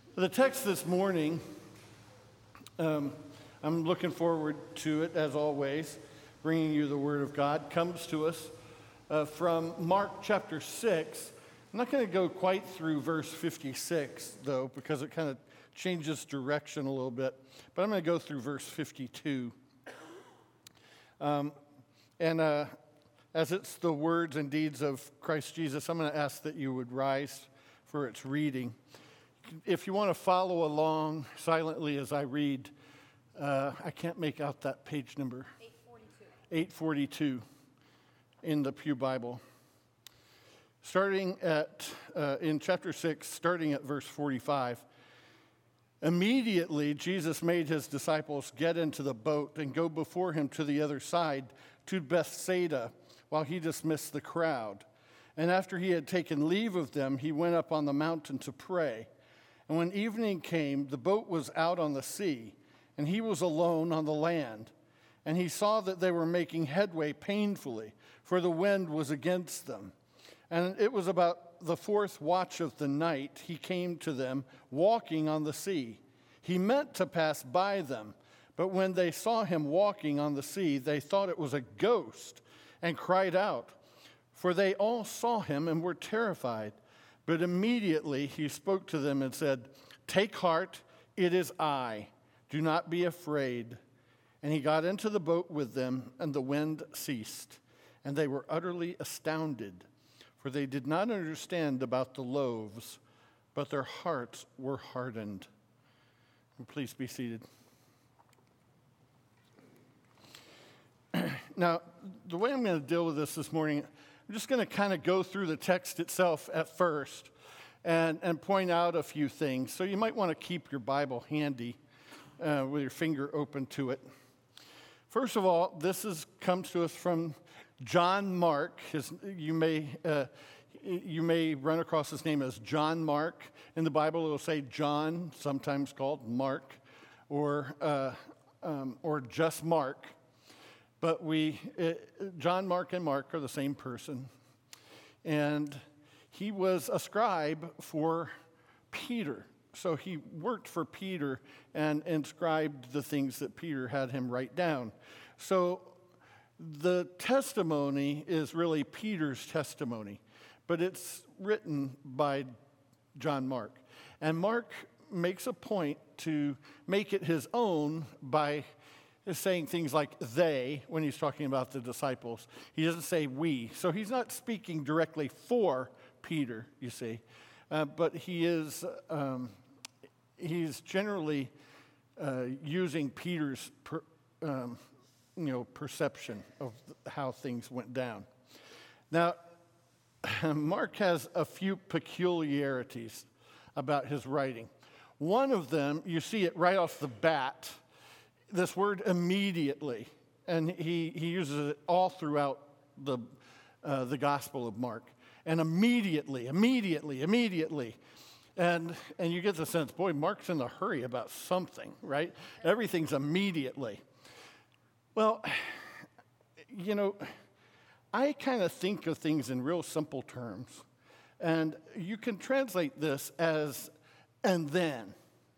The text this morning, I'm looking forward to it as always, bringing you the Word of God, comes to us from Mark chapter 6. I'm not going to go quite through verse 56, though, because it kind of changes direction a little bit. But I'm going to go through verse 52. As it's the words and deeds of Christ Jesus, I'm going to ask that you would rise for its reading. If you want to follow along silently as I read, I can't make out that page number. 842 in the Pew Bible. Starting in chapter 6, starting at verse 45. Immediately, Jesus made his disciples get into the boat and go before him to the other side, to Bethsaida, while he dismissed the crowd. And after he had taken leave of them, he went up on the mountain to pray. And when evening came, the boat was out on the sea, and he was alone on the land. And he saw that they were making headway painfully, for the wind was against them. And it was about the fourth watch of the night he came to them, walking on the sea. He meant to pass by them, but when they saw him walking on the sea, they thought it was a ghost, and cried out. For they all saw him and were terrified. But immediately he spoke to them and said, "Take heart, it is I. Do not be afraid." And he got into the boat with them, and the wind ceased. And they were utterly astounded, for they did not understand about the loaves, but their hearts were hardened. And please be seated. Now, the way I'm going to deal with this morning, I'm just going to kind of go through the text itself at first and point out a few things. So you might want to keep your Bible handy with your finger open to it. First of all, comes to us from John Mark. You may run across his name as John Mark. In the Bible, it will say John, sometimes called Mark, or just Mark. But John Mark and Mark are the same person. And he was a scribe for Peter. So he worked for Peter and inscribed the things that Peter had him write down. So the testimony is really Peter's testimony, but it's written by John Mark. And Mark makes a point to make it his own by saying things like they when he's talking about the disciples. He doesn't say we. So he's not speaking directly for Peter, you see. But he's generally using Peter's perception of how things went down. Now, Mark has a few peculiarities about his writing. One of them, you see it right off the bat, this word immediately, and he uses it all throughout the Gospel of Mark. And immediately. And you get the sense, boy, Mark's in a hurry about something, right? Everything's immediately. Well, I kind of think of things in real simple terms. And you can translate this as and then,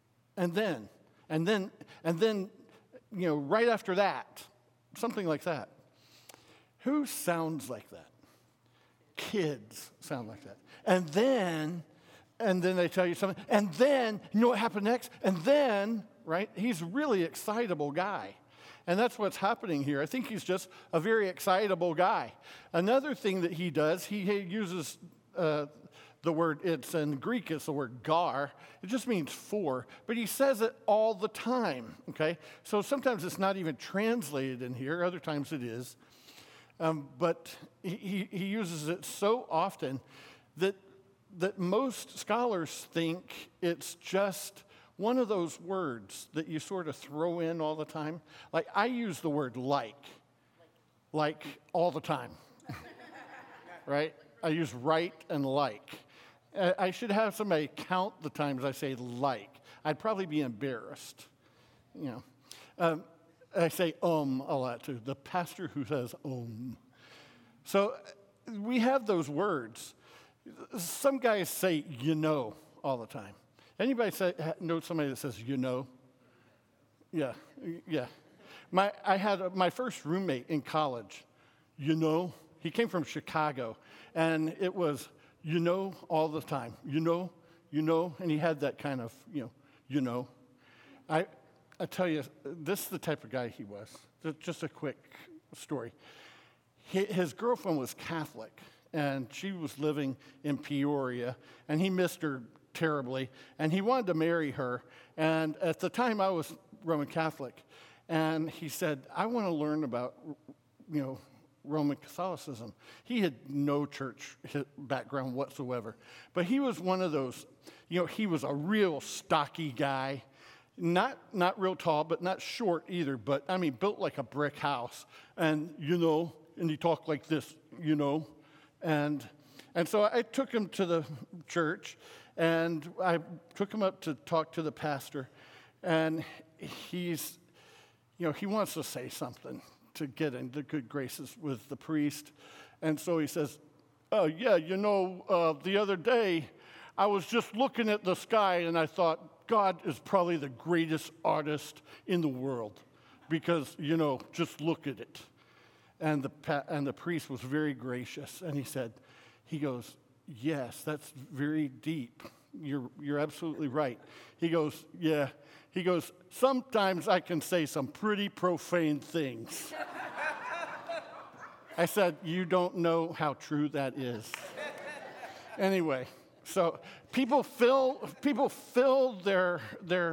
right after that, something like that. Who sounds like that? Kids sound like that. And then they tell you something. And then, you know what happened next? And then, right? He's a really excitable guy. And that's what's happening here. I think he's just a very excitable guy. Another thing that he does, he uses the word, in Greek, it's the word gar. It just means for, but he says it all the time, okay? So sometimes it's not even translated in here. Other times it is. But he uses it so often that most scholars think it's just one of those words that you sort of throw in all the time. Like I use the word like all the time, right? I use right and like. I should have somebody count the times I say like. I'd probably be embarrassed, I say a lot too. The pastor who says So we have those words. Some guys say all the time. Anybody know somebody that says, you know? Yeah, yeah. I had my first roommate in college, you know? He came from Chicago, and it was, you know, all the time. You know, and he had that kind of, you know. I tell you, this is the type of guy he was. Just a quick story. His girlfriend was Catholic, and she was living in Peoria, and he missed her terribly, and he wanted to marry her. And at the time, I was Roman Catholic, and he said, I want to learn about, Roman Catholicism. He had no church background whatsoever, but he was one of those, he was a real stocky guy, not real tall, but not short either, but I mean, built like a brick house, and and he talked like this, and so I took him to the church, and I took him up to talk to the pastor, and he wants to say something to get into good graces with the priest. And so he says, oh, yeah, the other day I was just looking at the sky and I thought, God is probably the greatest artist in the world because, just look at it. And the priest was very gracious. And he goes, yes, that's very deep. You're absolutely right. He goes, yeah. He goes, sometimes I can say some pretty profane things. I said, you don't know how true that is. Anyway, so people fill their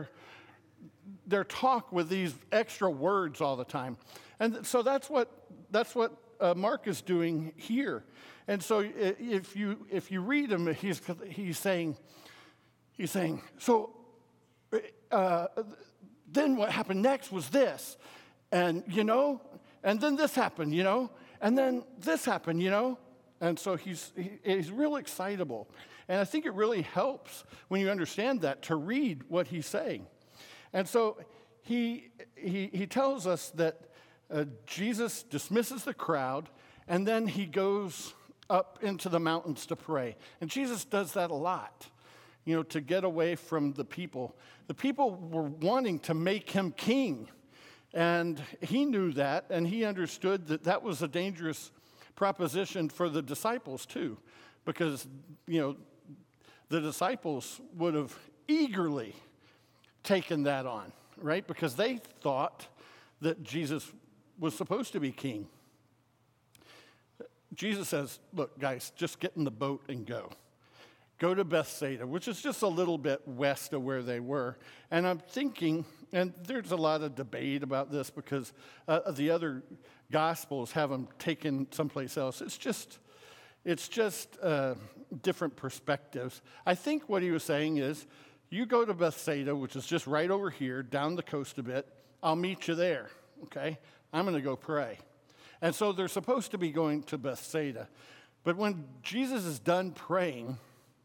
talk with these extra words all the time. And so that's what Mark is doing here. And so if you read him, he's saying, so then what happened next was this, and and then this happened, and then this happened, and so he's real excitable, and I think it really helps when you understand that to read what he's saying, and so he tells us that Jesus dismisses the crowd, and then he goes up into the mountains to pray, and Jesus does that a lot. To get away from the people. The people were wanting to make him king, and he knew that, and he understood that that was a dangerous proposition for the disciples too, because, the disciples would have eagerly taken that on, right? Because they thought that Jesus was supposed to be king. Jesus says, look, guys, just get in the boat and go. Go to Bethsaida, which is just a little bit west of where they were. And I'm thinking, and there's a lot of debate about this because the other Gospels have them taken someplace else. It's just different perspectives. I think what he was saying is, you go to Bethsaida, which is just right over here, down the coast a bit. I'll meet you there, okay? I'm going to go pray. And so they're supposed to be going to Bethsaida. But when Jesus is done praying,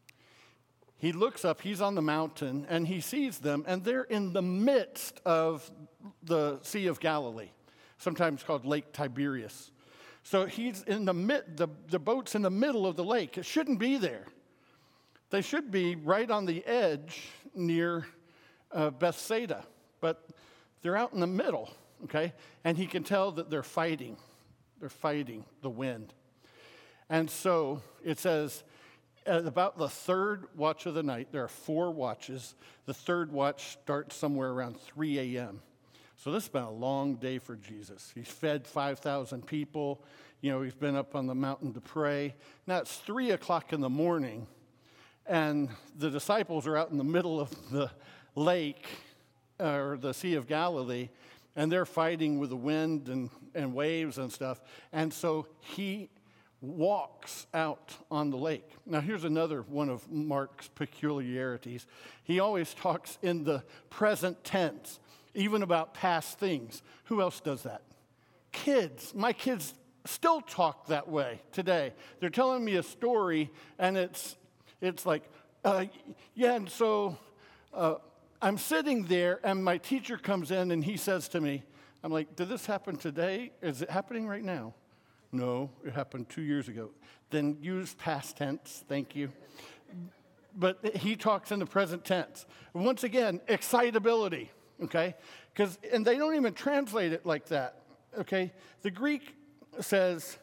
he looks up, he's on the mountain, and he sees them, and they're in the midst of the Sea of Galilee, sometimes called Lake Tiberias. So he's in the boat's in the middle of the lake. It shouldn't be there. They should be right on the edge near Bethsaida, but they're out in the middle, okay? And he can tell that they're fighting. They're fighting the wind. And so it says, at about the third watch of the night, there are 4 watches. The third watch starts somewhere around 3 a.m. So this has been a long day for Jesus. He's fed 5,000 people. He's been up on the mountain to pray. Now it's 3 o'clock in the morning, and the disciples are out in the middle of the lake, or the Sea of Galilee, and they're fighting with the wind and waves and stuff. And so he walks out on the lake. Now, here's another one of Mark's peculiarities. He always talks in the present tense, even about past things. Who else does that? Kids. My kids still talk that way today. They're telling me a story, and it's like, and so I'm sitting there, and my teacher comes in, and he says to me, I'm like, did this happen today? Is it happening right now? No, it happened 2 years ago. Then use past tense, thank you. but he talks in the present tense. Once again, excitability, okay? And they don't even translate it like that, okay? The Greek says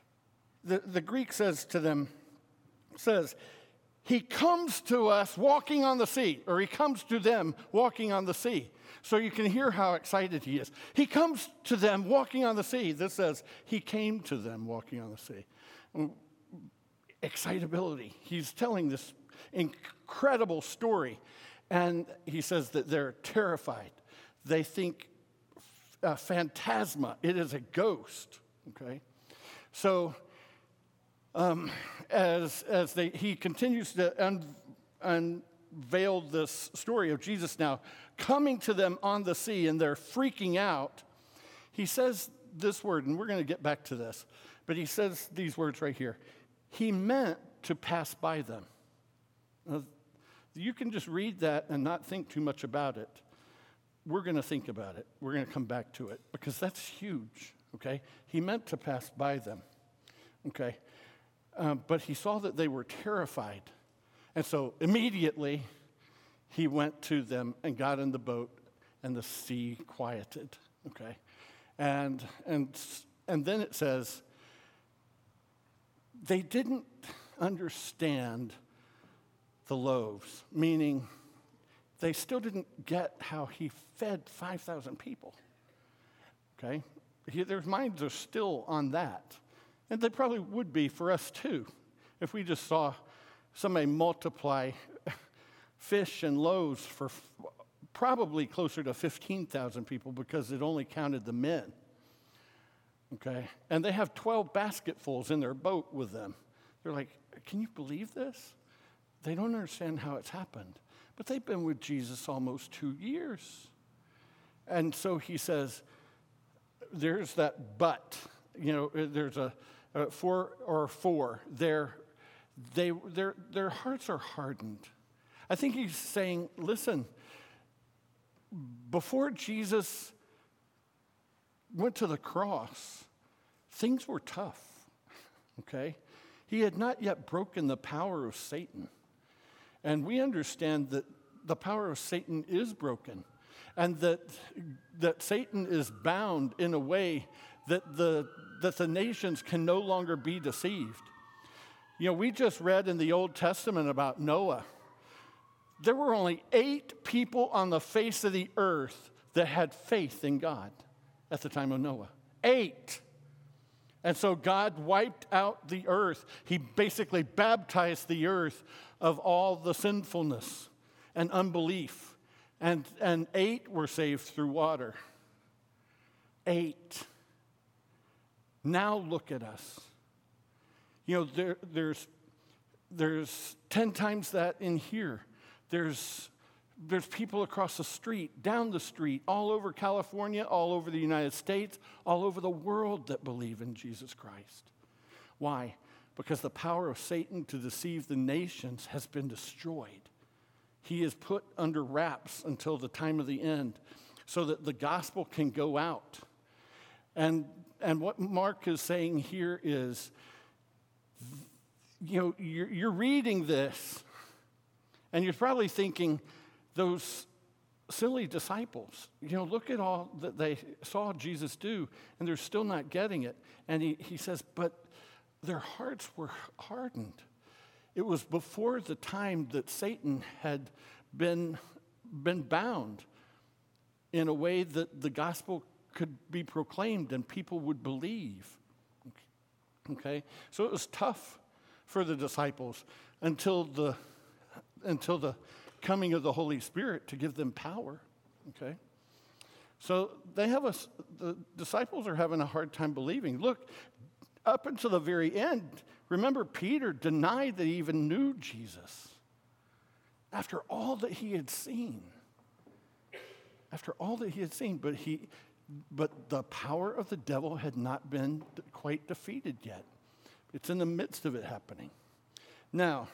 to them, he comes to us walking on the sea, or he comes to them walking on the sea. So you can hear how excited he is. He comes to them walking on the sea. This says, he came to them walking on the sea. Excitability. He's telling this incredible story. And he says that they're terrified. They think phantasma. It is a ghost. Okay? So he continues to unveil this story of Jesus now coming to them on the sea, and they're freaking out. He says this word, and we're going to get back to this, but he says these words right here. He meant to pass by them. Now, you can just read that and not think too much about it. We're going to think about it. We're going to come back to it because that's huge, okay? He meant to pass by them, okay? But he saw that they were terrified. And so immediately he went to them and got in the boat, and the sea quieted, okay? And then it says, they didn't understand the loaves, meaning they still didn't get how he fed 5,000 people, okay? Their minds are still on that. And they probably would be for us too, if we just saw somebody multiply fish and loaves for probably closer to 15,000 people because it only counted the men. Okay? And they have 12 basketfuls in their boat with them. They're like, can you believe this? They don't understand how it's happened. But they've been with Jesus almost 2 years. And so he says, there's that but. You know, there's a four. Their hearts are hardened. I think he's saying, listen, before Jesus went to the cross, things were tough, okay? He had not yet broken the power of Satan. And we understand that the power of Satan is broken, and that Satan is bound in a way that the nations can no longer be deceived. You know, we just read in the Old Testament about Noah. There were only 8 people on the face of the earth that had faith in God at the time of Noah. 8. And so God wiped out the earth. He basically baptized the earth of all the sinfulness and unbelief. And 8 were saved through water. 8. Now look at us. You know, there's 10 times that in here. There's people across the street, down the street, all over California, all over the United States, all over the world that believe in Jesus Christ. Why? Because the power of Satan to deceive the nations has been destroyed. He is put under wraps until the time of the end so that the gospel can go out. And what Mark is saying here is, you know, you're reading this, and you're probably thinking, those silly disciples, you know, look at all that they saw Jesus do, and they're still not getting it. And he says, but their hearts were hardened. It was before the time that Satan had been bound in a way that the gospel could be proclaimed and people would believe. Okay? So it was tough for the disciples until the coming of the Holy Spirit to give them power. Okay? So the disciples are having a hard time believing. Look, up until the very end, remember Peter denied that he even knew Jesus after all that he had seen. But the power of the devil had not been quite defeated yet. It's in the midst of it happening. Now,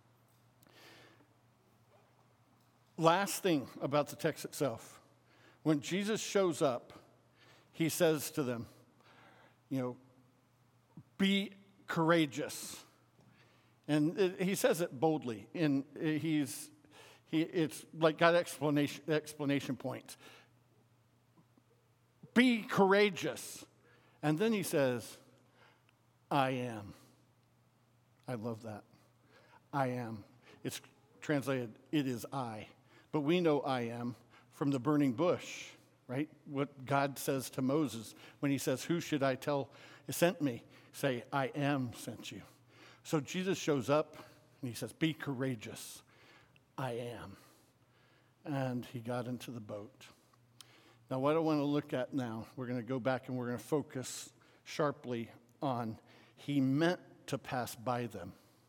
last thing about the text itself. When Jesus shows up, he says to them, you know, be courageous. And he says it boldly, and it's like got explanation points. Be courageous. And then he says, I am. I love that. I am. It's translated, it is I. But we know I am from the burning bush, right? What God says to Moses when he says, who should I tell sent me? Say, I am sent you. So Jesus shows up and he says, be courageous. I am. And he got into the boat. Now, what I want to look at now, we're going to go back and we're going to focus sharply on he meant to pass by them.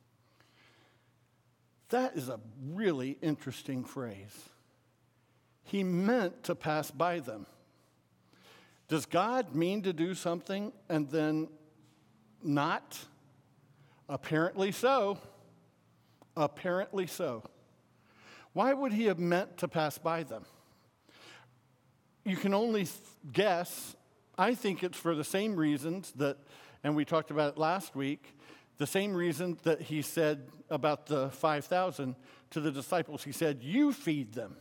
That is a really interesting phrase. He meant to pass by them. Does God mean to do something and then not? Apparently so. Apparently so. Why would he have meant to pass by them? You can only guess. I think it's for the same reasons that, and we talked about it last week, the same reason that he said about the 5,000 to the disciples. He said, you feed them.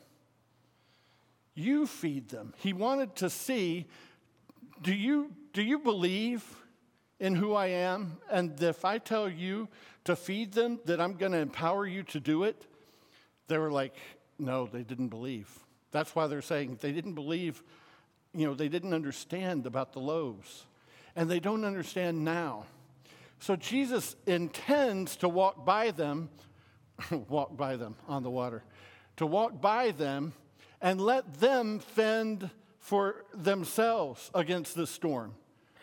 You feed them. He wanted to see, do you believe in who I am? And if I tell you to feed them, that I'm going to empower you to do it? They were like, no, they didn't believe. That's why they're saying they didn't believe, they didn't understand about the loaves. And they don't understand now. So Jesus intends to walk by them on the water, to walk by them and let them fend for themselves against the storm.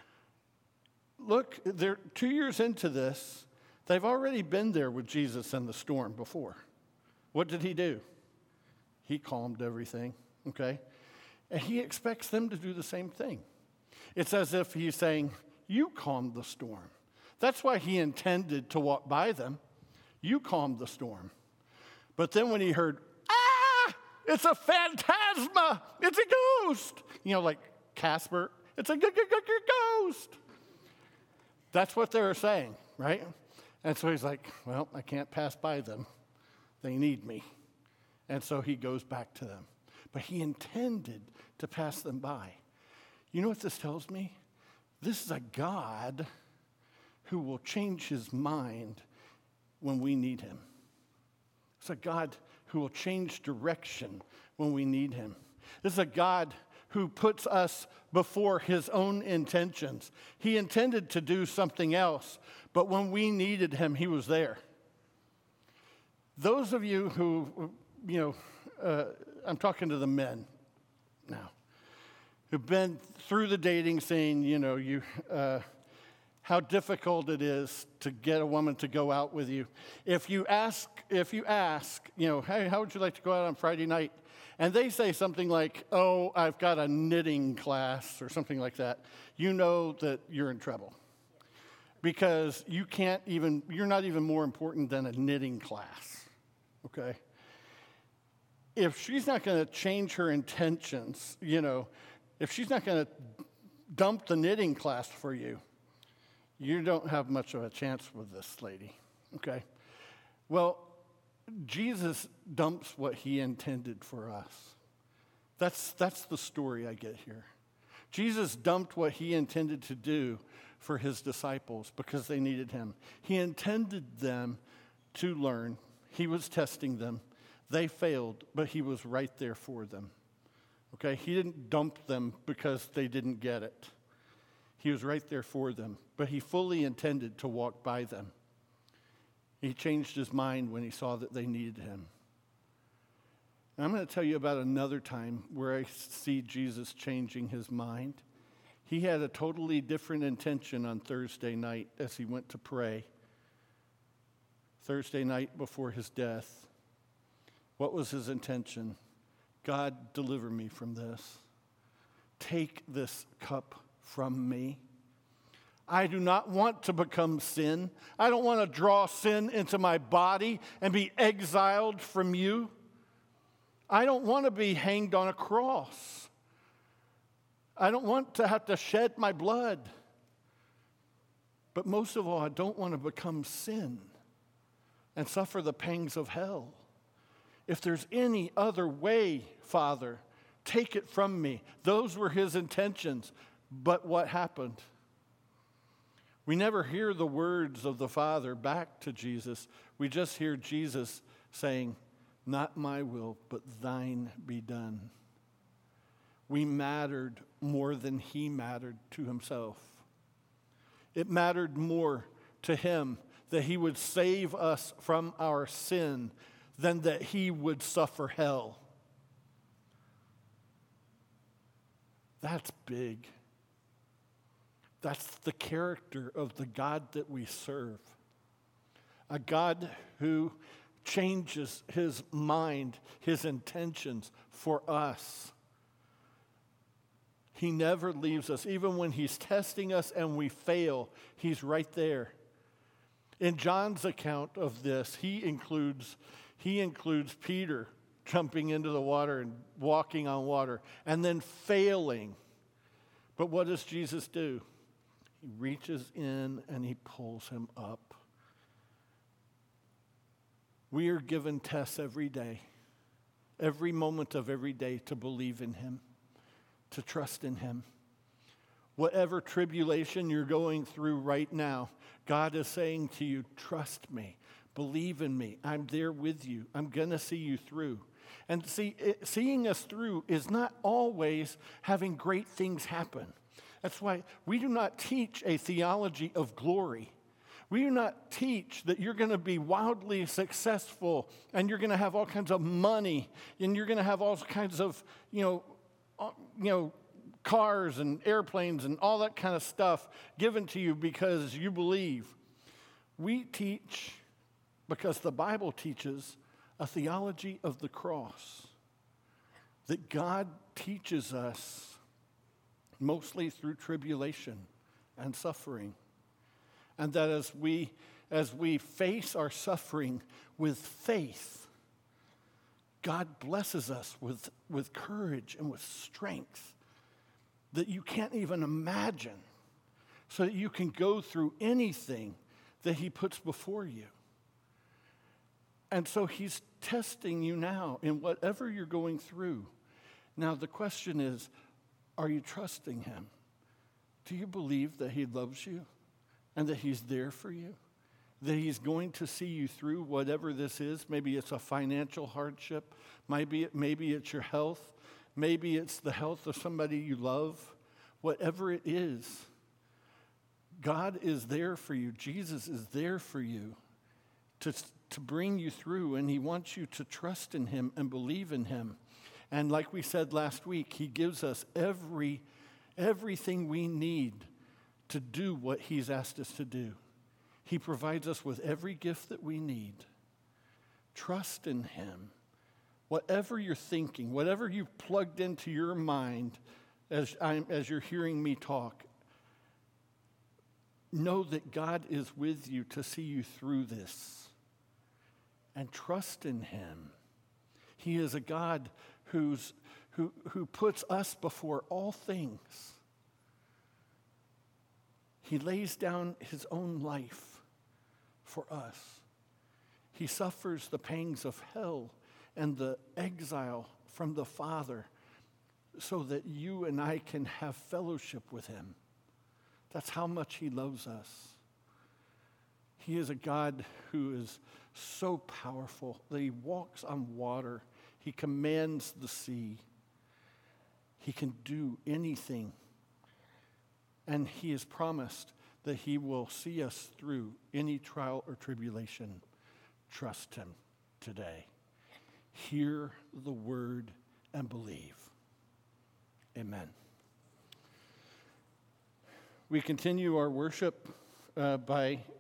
Look, they're 2 years into this. They've already been there with Jesus and the storm before. What did he do? He calmed everything, okay? And he expects them to do the same thing. It's as if he's saying, you calmed the storm. That's why he intended to walk by them. You calmed the storm. But then when he heard, it's a phantasma, it's a ghost. Like Casper, it's a ghost. That's what they were saying, right? And so he's like, well, I can't pass by them. They need me. And so he goes back to them. But he intended to pass them by. You know what this tells me? This is a God who will change his mind when we need him. It's a God who will change direction when we need him. This is a God who puts us before his own intentions. He intended to do something else, but when we needed him, he was there. Those of you who, I'm talking to the men now, who've been through the dating scene, how difficult it is to get a woman to go out with you. If you ask, hey, how would you like to go out on Friday night? And they say something like, oh, I've got a knitting class or something like that, you know that you're in trouble. Because you're not even more important than a knitting class, okay? If she's not going to change her intentions, if she's not going to dump the knitting class for you, you don't have much of a chance with this lady, okay? Well, Jesus dumps what he intended for us. That's the story I get here. Jesus dumped what he intended to do for his disciples because they needed him. He intended them to learn. He was testing them. They failed, but he was right there for them. Okay? He didn't dump them because they didn't get it. He was right there for them, but he fully intended to walk by them. He changed his mind when he saw that they needed him. And I'm going to tell you about another time where I see Jesus changing his mind. He had a totally different intention on Thursday night as he went to pray. Thursday night before his death. What was his intention? God, deliver me from this. Take this cup from me. I do not want to become sin. I don't want to draw sin into my body and be exiled from you. I don't want to be hanged on a cross. I don't want to have to shed my blood. But most of all, I don't want to become sin. and suffer the pangs of hell. If there's any other way, Father, take it from me. Those were his intentions. But what happened? We never hear the words of the Father back to Jesus. We just hear Jesus saying, not my will, but thine be done. We mattered more than he mattered to himself. It mattered more to him that he would save us from our sin than that he would suffer hell. That's big. That's the character of the God that we serve. A God who changes his mind, his intentions for us. He never leaves us. Even when he's testing us and we fail, he's right there. In John's account of this, he includes Peter jumping into the water and walking on water and then failing. But what does Jesus do? He reaches in and he pulls him up. We are given tests every day, every moment of every day, to believe in him, to trust in him. Whatever tribulation you're going through right now, God is saying to you, trust me, believe in me. I'm there with you. I'm going to see you through. And seeing us through is not always having great things happen. That's why we do not teach a theology of glory. We do not teach that you're going to be wildly successful and you're going to have all kinds of money and you're going to have all kinds of, cars and airplanes and all that kind of stuff given to you because you believe. We teach, because the Bible teaches, a theology of the cross. That God teaches us mostly through tribulation and suffering. And that as we face our suffering with faith, God blesses us with courage and with strength that you can't even imagine, so that you can go through anything that he puts before you. And so he's testing you now in whatever you're going through. Now the question is, are you trusting him? Do you believe that he loves you and that he's there for you? That he's going to see you through whatever this is? Maybe it's a financial hardship. Maybe it's your health. Maybe it's the health of somebody you love. Whatever it is, God is there for you. Jesus is there for you to bring you through, and he wants you to trust in him and believe in him. And like we said last week, he gives us everything we need to do what he's asked us to do. He provides us with every gift that we need. Trust in him. Whatever you're thinking, whatever you've plugged into your mind as you're hearing me talk, know that God is with you to see you through this. And trust in him. He is a God who puts us before all things. He lays down his own life for us. He suffers the pangs of hell and the exile from the Father so that you and I can have fellowship with him. That's how much he loves us. He is a God who is so powerful that he walks on water. He commands the sea. He can do anything. And he has promised that he will see us through any trial or tribulation. Trust him today. Hear the word and believe. Amen. We continue our worship by